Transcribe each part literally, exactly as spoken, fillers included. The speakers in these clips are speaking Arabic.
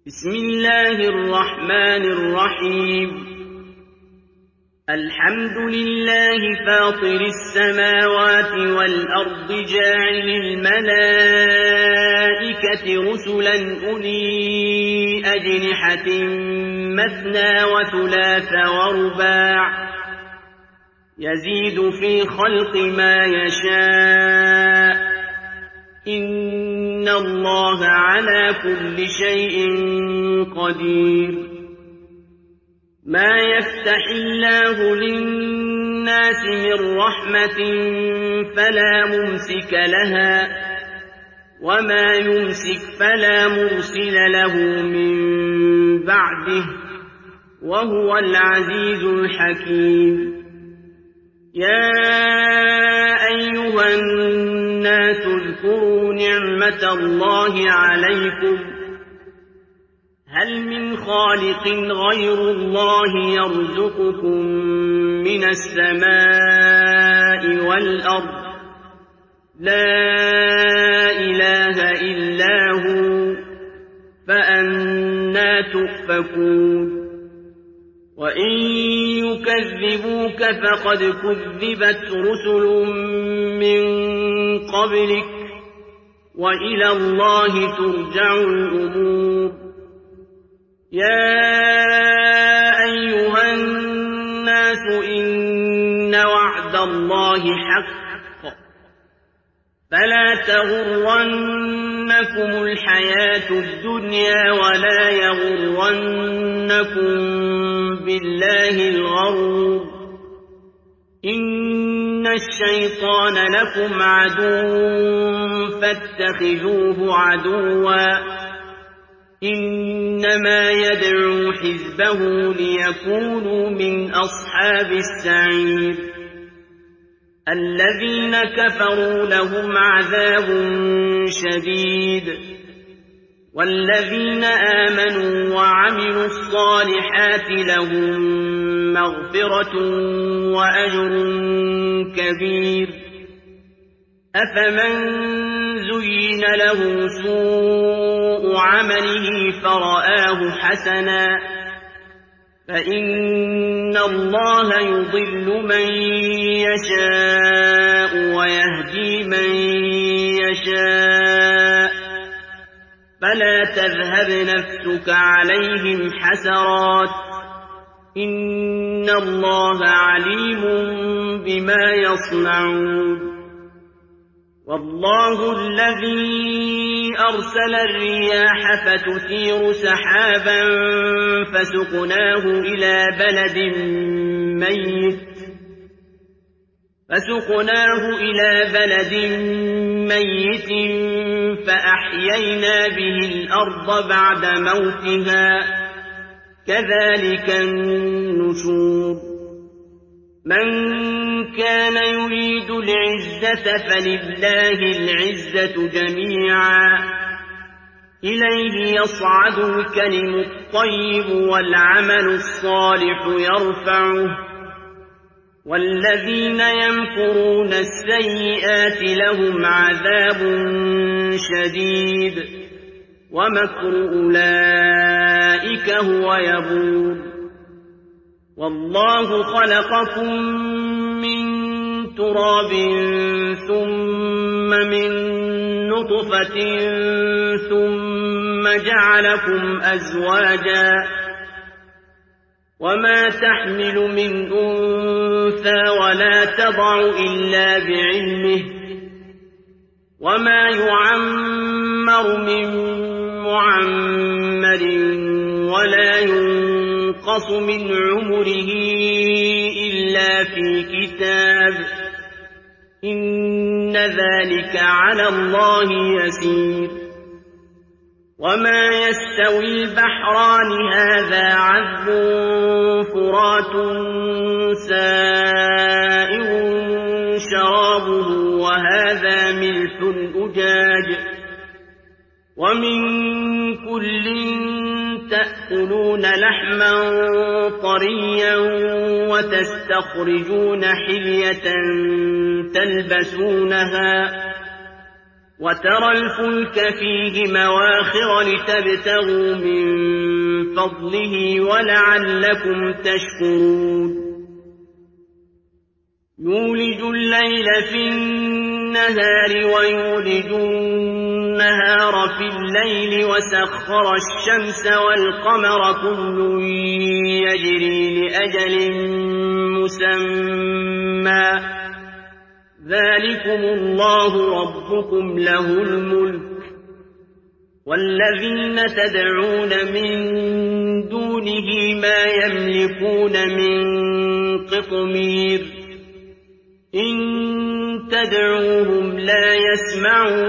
بسم الله الرحمن الرحيم. الحمد لله فاطر السماوات والأرض جاعل الملائكة رسلا أولي أجنحة مثنى وثلاث ورباع يزيد في خلق ما يشاء إن الله على كل شيء قدير. ما يفتح الله للناس من رحمة فلا ممسك لها وما يمسك فلا مرسل له من بعده وهو العزيز الحكيم. يا أيها الناس اذكروا نعمة الله عليكم هل من خالق غير الله يرزقكم من السماء والأرض لا إله إلا هو فأنى تؤفكون. وإن يكذبوك فقد كذبت رسل من قبلك وإلى الله ترجع الأمور. يا أيها الناس إن وعد الله حق فلا تغرنكم الحياة الدنيا ولا يغرنكم بالله الغرور. إن الشيطان لكم عدو فاتخذوه عدوا إنما يدعو حزبه ليكونوا من أصحاب السعير. الذين كفروا لهم عذاب شديد والذين آمنوا وعملوا الصالحات لهم مغفرة وأجر كبير. أفمن زين له سوء عمله فرآه حسنا فإن الله يضل من يشاء ويهدي من يشاء فلا تذهب نفسك عليهم حسرات إن الله عليم بما يصنعون. والله الذي أرسل الرياح فتثير سحابا فسقناه إلى بلد ميت فسقناه إلى بلد ميت فأحيينا به الأرض بعد موتها كذلك النشور. من كان يريد العزة فلله العزة جميعا إليه يصعد الكلم الطيب والعمل الصالح يرفعه والذين يمكرون السيئات لهم عذاب شديد ومكر أولئك هو يبور. والله خلقكم من تراب ثم من نطفة ثم جعلكم أزواجا وما تحمل من أنثى ولا تضع إلا بعلمه وما يعمر من معمر ولا ينقص من عمره إلا في كتاب إن ذلك على الله يسير. وما يستوي البحران هذا عذب فرات سائغ شرابه وهذا ملح أجاج ومن كل تأكلون لحما طريا وتستخرجون حلية تلبسونها وترى الفلك فيه مواخر لتبتغوا من فضله ولعلكم تشكرون يولج الليل في النهار ويولج النهار في الليل وسخر الشمس والقمر كل يجري لأجل مسمى ذلكم الله ربكم له الملك والذين تدعون من دونه ما يملكون من قطمير إن تدعوهم لا يسمعوا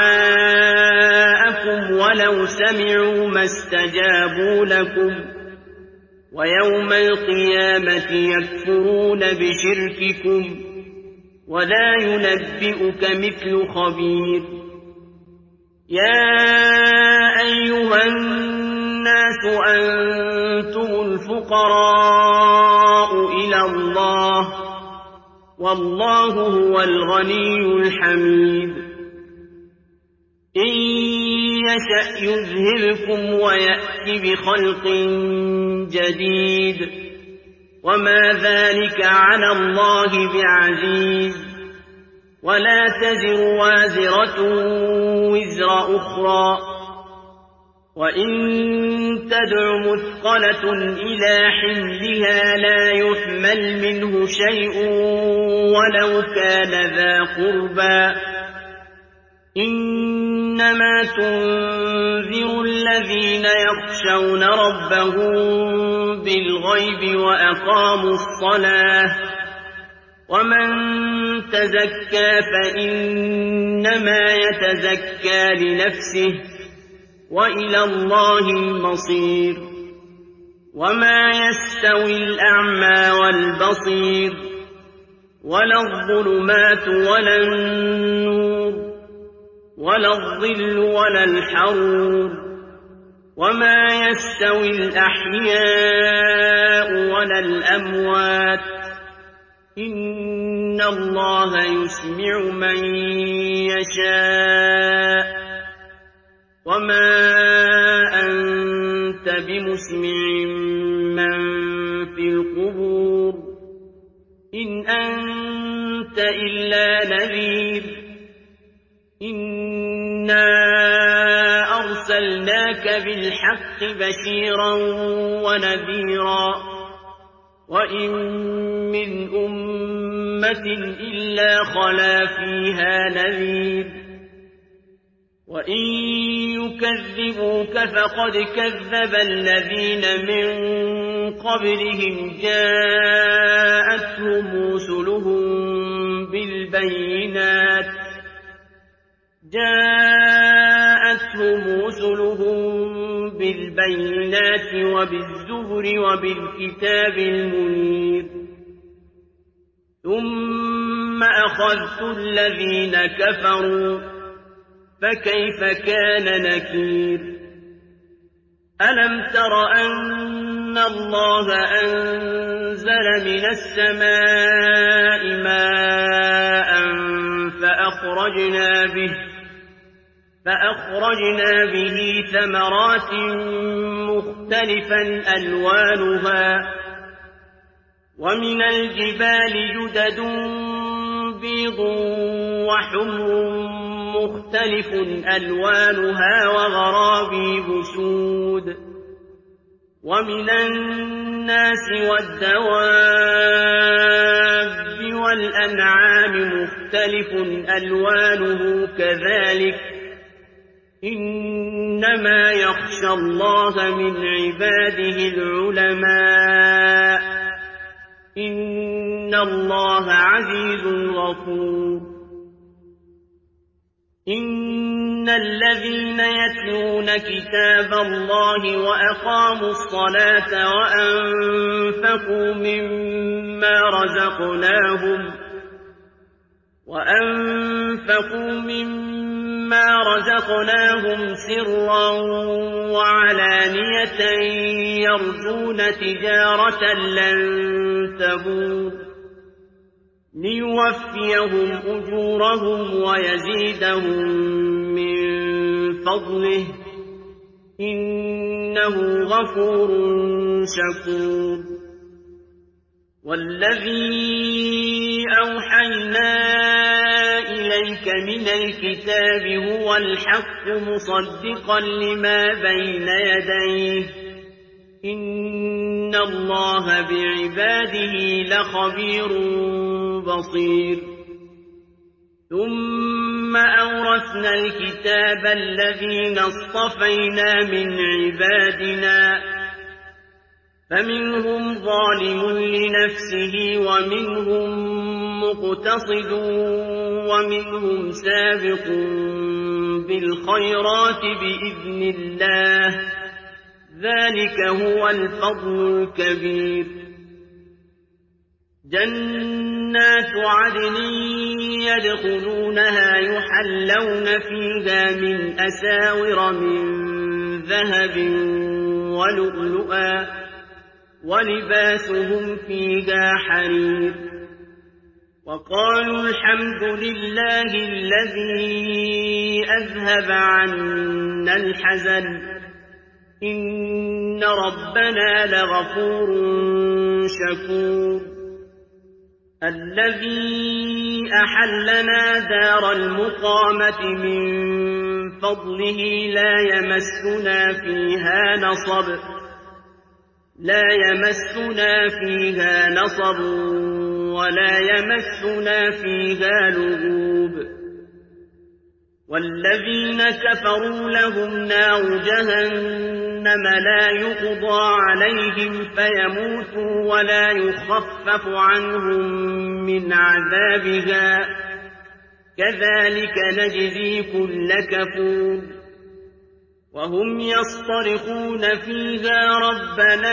دعاءكم ولو سمعوا ما استجابوا لكم ويوم القيامة يكفرون بشرككم ولا ينبئك مثل خبير يا أيها الناس أنتم الفقراء إلى الله والله هو الغني الحميد إن يشأ يذهبكم ويأت بخلق جديد وما ذلك على الله بعزيز ولا تزر وازرة وزر أخرى وإن تدع مثقلة إلى حملها لا يحمل منه شيء ولو كان ذا قربى إنما تنذر الذين يخشون ربهم بالغيب وأقاموا الصلاة ومن تزكى فإنما يتزكى لنفسه وإلى الله المصير وما يستوي الأعمى والبصير ولا الظلمات ولا النور ولا الظل ولا الحرور وما يستوي الأحياء ولا الأموات إن الله يسمع من يشاء وما أنت بمسمع من في القبور إن أنت إلا نذير إنا أرسلناك بالحق بشيرا ونذيرا وإن من أمة إلا خلا فيها نذير وإن يكذبوك فقد كذب الذين من قبلهم جاءتهم رسلهم بالبينات جاءتهم رسلهم بالبينات وبالزبر وبالكتاب المنير ثم أخذت الذين كفروا فكيف كان نكير ألم تر أن الله أنزل من السماء ماء فأخرجنا به فأخرجنا به ثمرات مختلفا ألوانها ومن الجبال جدد بيض وحمر مختلف ألوانها وغرابيب سود ومن الناس والدواب والأنعام مختلف ألوانه كذلك إنما يخشى الله من عباده العلماء إن الله عزيز غفور إن الذين يتلون كتاب الله وأقاموا الصلاة وأنفقوا مما رزقناهم وأنفقوا مما رزقناهم سرا وعلانية يرجون تجارة لن تبور ليوفيهم أجورهم ويزيدهم من فضله إنه غفور شكور والذي أوحينا إليك من الكتاب هو الحق مصدقا لما بين يديه إن الله بعباده لخبير بصير ثم أورثنا الكتاب الذين اصطفينا من عبادنا فمنهم ظالم لنفسه ومنهم مقتصد ومنهم سابق بالخيرات بإذن الله ذلك هو الفضل الكبير جنات عدن يدخلونها يحلون فيها من أساور من ذهب ولؤلؤا ولباسهم فيها حرير وقالوا الحمد لله الذي أذهب عنا الحزن إن ربنا لغفور شكور الذي أحلنا دار المقامة من فضله لا يمسنا فيها نصب لا يمسنا فيها نصب ولا يمسنا فيها لغوب والذين كفروا لهم نار جهنم لا يقضى عليهم فيموتوا ولا يخفف عنهم من عذابها كذلك نجزي كل كفور وهم يصطرخون فيها ربنا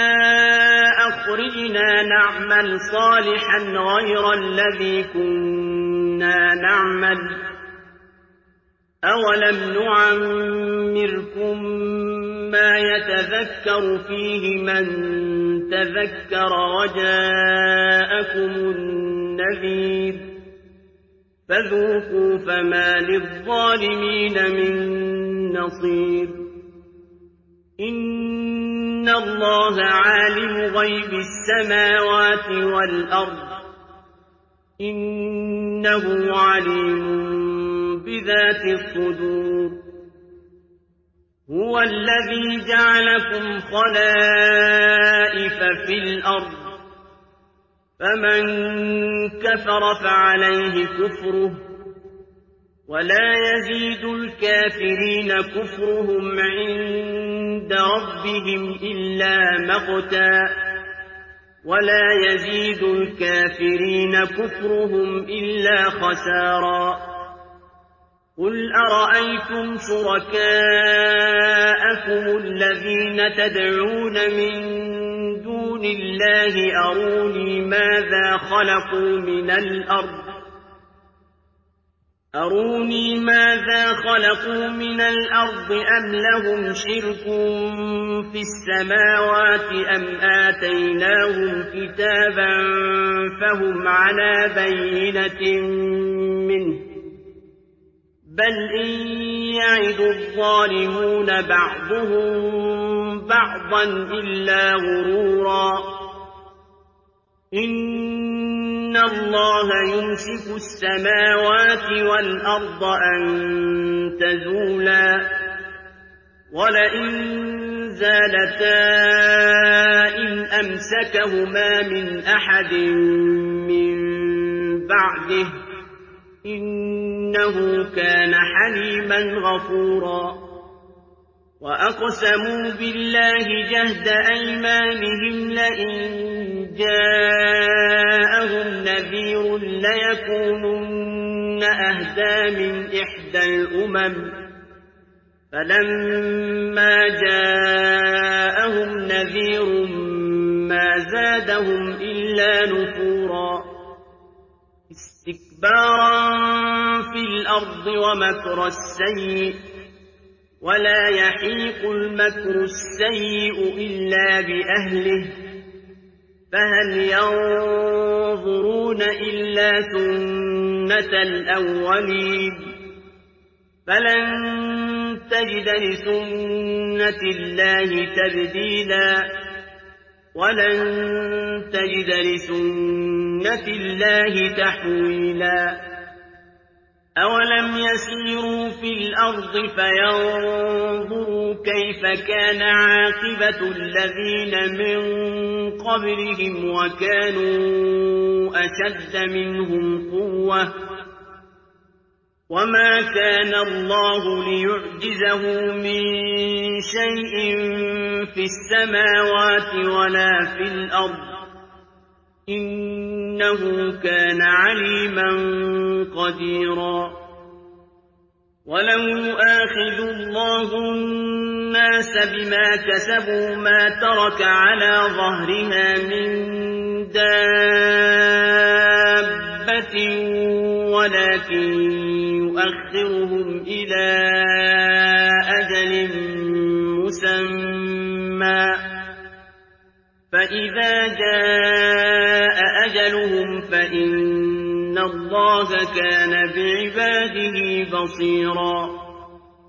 أخرجنا نعمل صالحا غير الذي كنا نعمل أولم نعمركم ما يتذكر فيه من تذكر وجاءكم النذير فذوقوا فما للظالمين من نصير إن الله عالم غيب السماوات والأرض إنه عليم بذات الصدور هو الذي جعلكم خلائف في الأرض فمن كفر فعليه كفره ولا يزيد الكافرين كفرهم عند ربهم إلا مقتا ولا يزيد الكافرين كفرهم إلا خسارا قل أرأيتم شركاءكم الذين تدعون من دون الله أروني ماذا خلقوا من الأرض أروني ماذا خلقوا من الأرض أم لهم شرك في السماوات أم آتيناهم كتابا فهم على بينة منه بل إن يعد الظالمون بعضهم بعضا إلا غرورا إن الله يمسك السماوات والأرض أن تزولا ولئن زالتا إن أمسكهما من أحد من بعده إنه كان حليما غفورا وأقسموا بالله جهد أيمانهم لئن جاءهم نذير ليكونن أهدى من إحدى الأمم فلما جاءهم نذير ما زادهم إلا نفورا استكبارا في الأرض ومكر السيء ولا يحيق المكر السيء إلا بأهله فهل ينظرون إلا سنة الأولين فلن تجد لسنة الله تبديلا ولن تجد لسنة الله تحويلا أولم يسيروا في الأرض فينظروا كيف كان عاقبة الذين من قبلهم وكانوا أشد منهم قوة وما كان الله ليعجزه من شيء في السماوات ولا في الأرض إنه كان عليما قديرا ولو يؤاخذ الله الناس بما كسبوا ما ترك على ظهرها من دابة ولكن يؤخرهم إلى أجل مسمى فإذا جاء أجلهم فإن الله كان بعباده بصيرا